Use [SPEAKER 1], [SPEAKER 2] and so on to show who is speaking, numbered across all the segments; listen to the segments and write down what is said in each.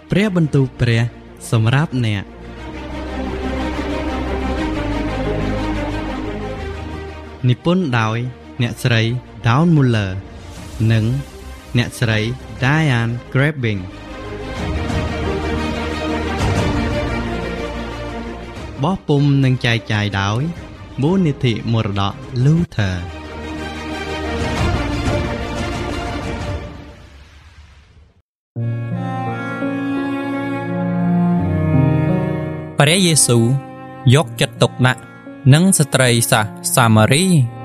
[SPEAKER 1] ព្រះបន្ទូលព្រះសម្រាប់អ្នកនិពន្ធដោយអ្នកស្រី Dawn Muller និងអ្នកស្រី Diane Grabbing បោះពុម្ពនិងចែកចាយដោយមូលនិធិមរតក Luther
[SPEAKER 2] ព្រះយេស៊ូវយកចិត្តទុកដាក់នឹងស្ត្រីសាមារី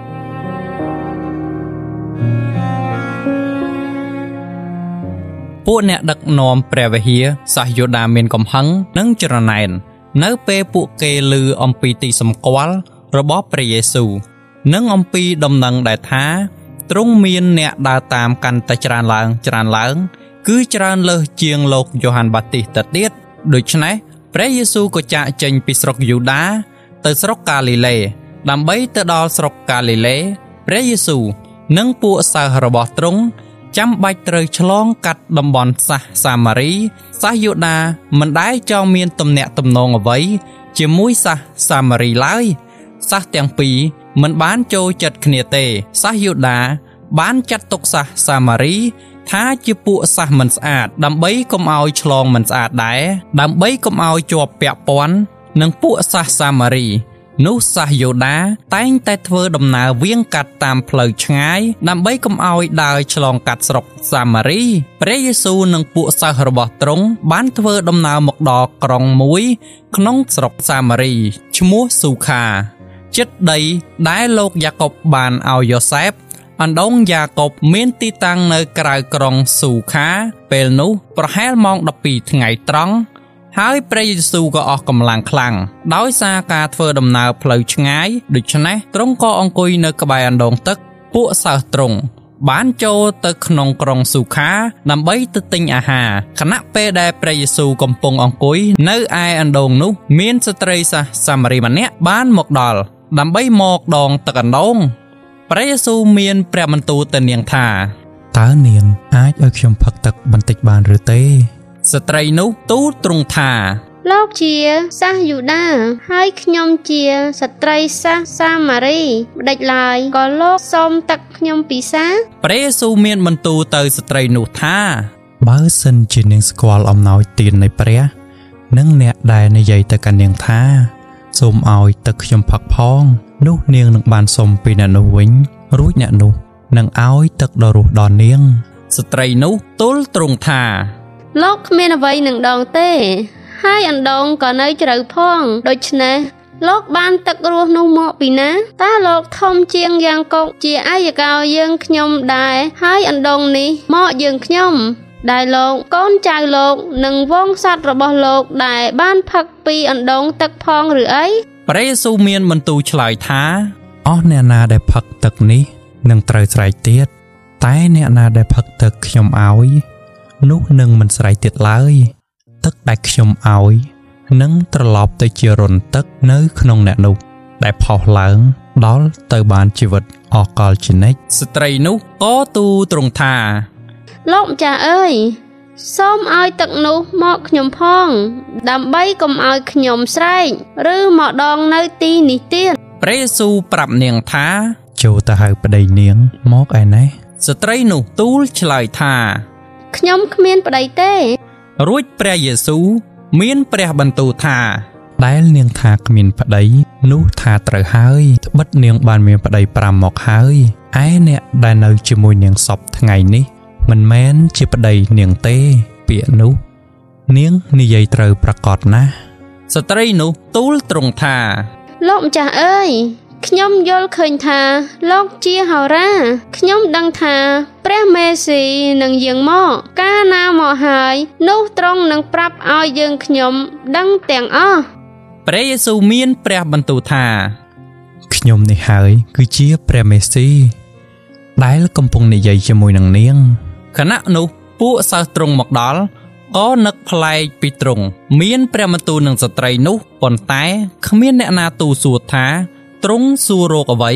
[SPEAKER 2] ពួកអ្នកដឹកនាំព្រះវិហារសាសយូដាមានកំហឹងនិងច្រណែននៅពេលពួកគេឮអំពីទីសម្គាល់របស់ព្រះយេស៊ូវនិងអំពីដំណឹងដែលថាទ្រង់មានអ្នកដើរតាមកាន់តែច្រើនឡើងគឺច្រើនលើសជាងលោកយ៉ូហានបាទីសទៅទៀតដូច្នេះព្រះយេស៊ូវក៏ចាកចេញពីស្រុកយូដាទៅស្រុកកាលីលេដើម្បីទៅដល់ស្រុកកាលីលេព្រះយេស៊ូវនិងពួកសិស្សរបស់ទ្រង់ចាំបាច់ត្រូវឆ្លងកាត់តំបន់សាមារីសាសយូដាមិនដែលចង់មានទំនាក់ទំនងអ្វីជាមួយសាមារីឡើយសាសទាំងពីរមិនបានចូលចិត្តគ្នាទេសាសយូដាបានចាត់ទុកសាមារីថាជាពួកសាសមិនស្អាតដើម្បីកុំឲ្យឆ្លងមិនស្អាតដែរដើម្បីកុំឲ្យជាប់ពាក់ព័ន្ធនឹងពួកសាមារីនោះសាសយូដាតែងតែធ្វើដំណើរវៀងកាត់តាមផ្លូវឆ្ងាយដើម្បីកុំឲ្យដើរឆ្លងកាត់ស្រុកសាមារីព្រះយេស៊ូវនិងពួកសិស្សរបស់ទ្រង់បានធ្វើដំណើរមកដល់ក្រុងមួយក្នុងស្រុកសាមារីឈ្មោះស៊ូខាជិតដីដែលលោកយ៉ាកុបបានឲ្យយ៉ូសេបអណ្ដូងយ៉ាកុបមានទីតាំងនៅក្រៅក្រុងស៊ូខាពេលនោះប្រហែលម៉ោង12ថ្ងៃត្រង់ហើយព្រះយេស៊ូវក៏អស់កម្លាំងខ្លាំងដោយសារការធ្វើដំណើរផ្លូវឆ្ងាយដូច្នេះទ្រង់ក៏អង្គុយនៅក្បែរអណ្ដូងទឹកពួកសិស្សទ្រង់បានចូលទៅក្នុងក្រុងស៊ូខាដើម្បីទៅទិញអាហារខណៈពេលដែលព្រះយេស៊ូវកំពុងអង្គុយនៅឯអណ្ដូងនោះមានស្ត្រីសាមារីម្នាក់បានមកដល់ដើម្បីមកដងទឹកអណ្ដូងព្រះយេស៊ូវមានព្រះបន្ទូលទៅនាងថា
[SPEAKER 3] តើនាងអាចឲ្យខ្ញុំផឹកទឹកបន្តិចបានឬទេ
[SPEAKER 2] ស្ត្រីនោះទូលទ្រង់ថា
[SPEAKER 4] លោកជាសាសយូដាហើយខ្ញុំជាស្ត្រីសាមារីម្ដេចឡើយក៏លោកសូមទឹកខ្ញុំពិសា
[SPEAKER 2] ព្រះយេស៊ូវមានបន្ទូលទៅស្ត្រីនោះថា
[SPEAKER 3] បើសិនជានាងស្គាល់អំណោយទាននៃព្រះនិងអ្នកដែលនិយាយទៅកាន់នាងថាសូមឲ្យទឹកខ្ញុំផឹកផងនោះនាងនឹងបានសុំពីអ្នកនោះវិញរួចអ្នកនោះនឹងឲ្យទឹកដ៏រស់ដល់នាង
[SPEAKER 2] ស្ត្រីនោះទូលទ្រង់ថា
[SPEAKER 4] លោកគ្មានអ្វីនឹងដងទេហើយអណ្ដូងក៏នៅជ្រៅផងដូច្នេះលោកបានទឹករស់នោះមកពីណាតើលោកធំជាងយ៉ាងកុកជាអាយកោយើងខ្ញុំដែរហើយអណ្ដូងនេះមកយើងខ្ញុំដែលលោកកូនចៅលោកនិងវងសត្វរបស់លោកដែលបានផឹកពីអណ្ដូងទឹកផងឬអី
[SPEAKER 2] ព្រះយេស៊ូវមានបន្ទូលឆ្លើយថា
[SPEAKER 3] អស់អ្នកណាដែលផឹកទឹកនេះនឹងត្រូវស្រែកទៀតតែអ្នកណាដែលផឹកទឹកខ្ញុំឲ្យនោះនឹងមិនស្រែកទៀតឡើយទឹកដែលខ្ញុំឲ្យនឹងត្រឡប់ទៅជារន្ធទឹកនៅក្នុងអ្នកនោះដែលផុសឡើងដល់ទៅបានជីវិតអកលជានិច្ច
[SPEAKER 2] ស្ត្រីនោះក៏ទូលទ្រង់ថា
[SPEAKER 4] លោកម្ចាស់អើយសូមឲ្យទឹកនោះមកខ្ញុំផងដើម្បីកុំឲ្យខ្ញុំស្រែកឬមកដងនៅទីនេះទៀត
[SPEAKER 2] ព្រះយេស៊ូវប្រាប់នាងថា
[SPEAKER 3] ចូលទៅហៅប្តីនាងមកឯណេះ
[SPEAKER 2] ស្ត្រីនោះទូលឆ្លើយថា
[SPEAKER 4] ខ្ញុំគ្មានប្តីទេ
[SPEAKER 2] រួចព្រះយេស៊ូវមានព្រះបន្ទូលថា
[SPEAKER 3] ដែលនាងថាគ្មានប្តីនោះថាត្រូវហើយត្បិតនាងបានមានប្តី5មកហើយឯអ្នកដែលនៅជាមួយនាងសពថ្ងៃនេះមិនមែនជាប្តីនាងទេពាក្យនោះនាងនិយាយត្រូវប្រកបណាស់
[SPEAKER 2] ស្ត្រីនោះទូលទ្រង់ថា
[SPEAKER 4] លោកម្ចាស់អើយខ្ញុំយល់ឃើញថាលោកជាហោរាខ្ញុំដឹងថាព្រះមេស៊ីនឹងយាងមកកាលណាមកហើយនោះទ្រង់នឹងប្រាប់ឲ្យយើងខ្ញុំដឹងទាំងអស់
[SPEAKER 2] ព្រះយេស៊ូវមានព្រះបន្ទូលថា
[SPEAKER 3] ខ្ញុំនេះហើយគឺជាព្រះមេស៊ីដែលកំពុងនិយាយជាមួយនឹងនាង
[SPEAKER 2] ខណៈនោះពួកសិស្សទ្រង់មកដល់ក៏នឹកប្លែកពីទ្រង់មានព្រះបន្ទូលនឹងស្ត្រីនោះប៉ុន្តែគ្មានអ្នកណាទូលសួរថាទ្រង់សួររកអ្វី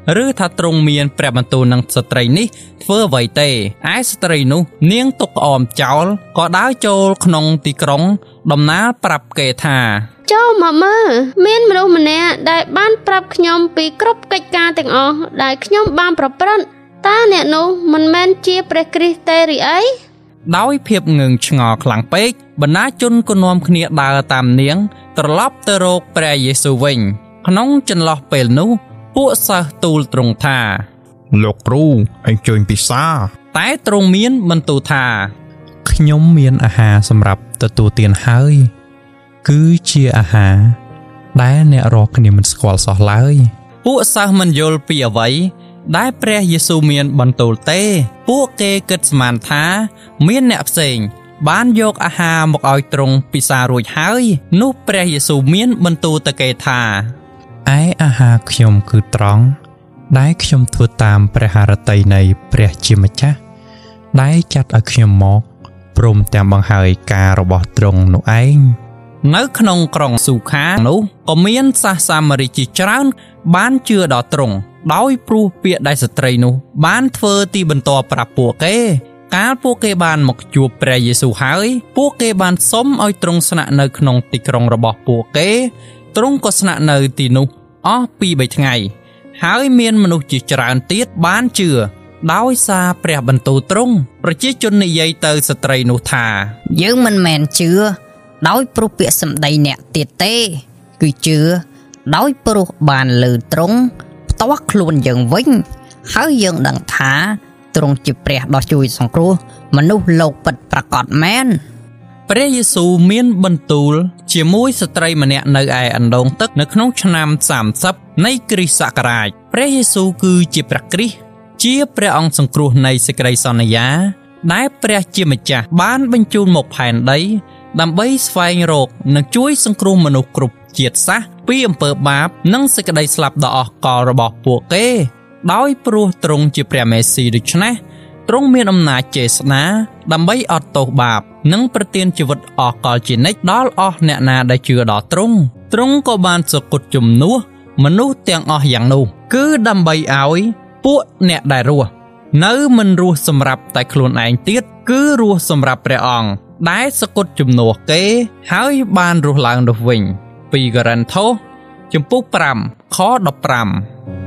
[SPEAKER 2] ឬថាទ្រង់មានព្រះបន្ទូលនឹងស្ត្រីនេះធ្វើអ្វីទេឯស្ត្រីនោះនាងទុកក្អមចោលក៏ដើរចូលក្នុងទីក្រុងដំណើរប្រាប់គេថា
[SPEAKER 4] ចូលមកមើលមានមនុស្សម្នាក់ដែលបានប្រាប់ខ្ញុំពីគ្រប់កិច្ចការទាំងអស់ដែលខ្ញុំបានប្រព្រឹត្តតើអ្នកនោះមិនមែនជាព្រះគ្រីស្ទទេឬអី
[SPEAKER 2] ដោយភាពងឿងឆ្ងល់ខ្លាំងពេកបណ្ដាជនក៏នាំគ្នាដើរតាមនាងត្រឡប់ទៅរកព្រះយេស៊ូវវិញក្នុងចន្លោះពេលនោះពួកសិស្សទូលទ្រង់ថា
[SPEAKER 5] លោកគ្រូអញ្ជើញពិសា
[SPEAKER 2] តែទ្រង់មានបន្ទូលថា
[SPEAKER 3] ខ្ញុំមានអាហារសម្រាប់ទទួលទានហើយគឺជាអាហារដែលអ្នករាល់គ្នាមិនស្គាល់សោះឡើយ
[SPEAKER 2] ពួកសិស្សមិនយល់ពីអ្វីដែលព្រះយេស៊ូវមានបន្ទូលទេពួកគេគិតស្មានថាមានអ្នកផ្សេងបានយកអាហារមកឲ្យទ្រង់ពិសារួចហើយនោះព្រះយេស៊ូវមានបន្ទូលទៅគេថា
[SPEAKER 3] ឯអាហារខ្ញុំគឺត្រង់ដែលខ្ញុំធ្វើតាមព្រះハរតីនៃព្រះជាម្ចាស់ដែលចាត់ឲ្យខ្ញុំមកព្រមទាំងបង្ហើយការរបស់ទ្រង់នោះឯង
[SPEAKER 2] នៅក្នុងក្រុងស៊ូខានោះក៏មានសាសសាមារីជាច្រើនបានជឿដល់ទ្រង់ដោយព្រោះពាក្យដែលស្ត្រីនោះបានធ្វើទីបន្ទាល់ប្រាប់ពួកគេកាលពួកគេបានមកជួបព្រះយេស៊ូវហើយពួកគេបានសុំឲ្យទ្រង់ស្នាក់នៅក្នុងទីក្រុងរបស់ពួកគេទ្រង់ក៏ស្នាក់នៅទីនោះអស់2-3ថ្ងៃហើយមានមនុស្សជាច្រើនទៀតបានជឿដោយសារព្រះបន្ទូលទ្រង់ប្រជាជននិយាយទៅស្ត្រីនោះថា
[SPEAKER 6] យើងមិនមែនជឿដោយព្រោះពាក្យសម្ដីអ្នកទៀតទេគឺជឿដោយព្រោះបានលើទ្រង់ផ្ទាស់ខ្លួនយើងវិញហើយយើងដឹងថាទ្រង់ជាព្រះដ៏ជួយសង្គ្រោះមនុស្សលោកពិតប្រាកដមែន
[SPEAKER 2] ព្រះយេស៊ូវមានបន្ទូលជាមួយស្ត្រីម្នាក់នៅឯអណ្ដូងទឹកនៅក្នុងឆ្នាំ30នៃគ្រិស្តសករាជព្រះយេស៊ូវគឺជាព្រះគ្រីស្ទជាព្រះអង្គសង្គ្រោះនៃសេចក្តីសន្យាដែលព្រះជាម្ចាស់បានបញ្ជូនមកផែនដីដើម្បីស្វែងរកនិងជួយសង្គ្រោះមនុស្សគ្រប់ជាតិសាសន៍ពីអំពើបាបនិងសេចក្តីស្លាប់ដ៏អស់កលរបស់ពួកគេដោយព្រោះទ្រង់ជាព្រះមេស៊ីដូច្នេះទ្រង់មានអំណាចចេស្តាដើម្បីអត់ទោសបាបនិងប្រទានជីវិតអស់កលជានិច្ចដល់អស់អ្នកណាដែលជឿដល់ទ្រង់ក៏បានសគត់ជំនួសមនុស្សទាំងអស់យ៉ាងនោះគឺដើម្បីឲ្យពួកអ្នកដែលរស់នៅមិនរស់សម្រាប់តែខ្លួនឯងទៀតគឺរស់សម្រាប់ព្រះអង្គដែលសគត់ជំនួសគេហើយបានរស់ឡើងនោះវិញ2កូរិនថូសជំពូក5ខ15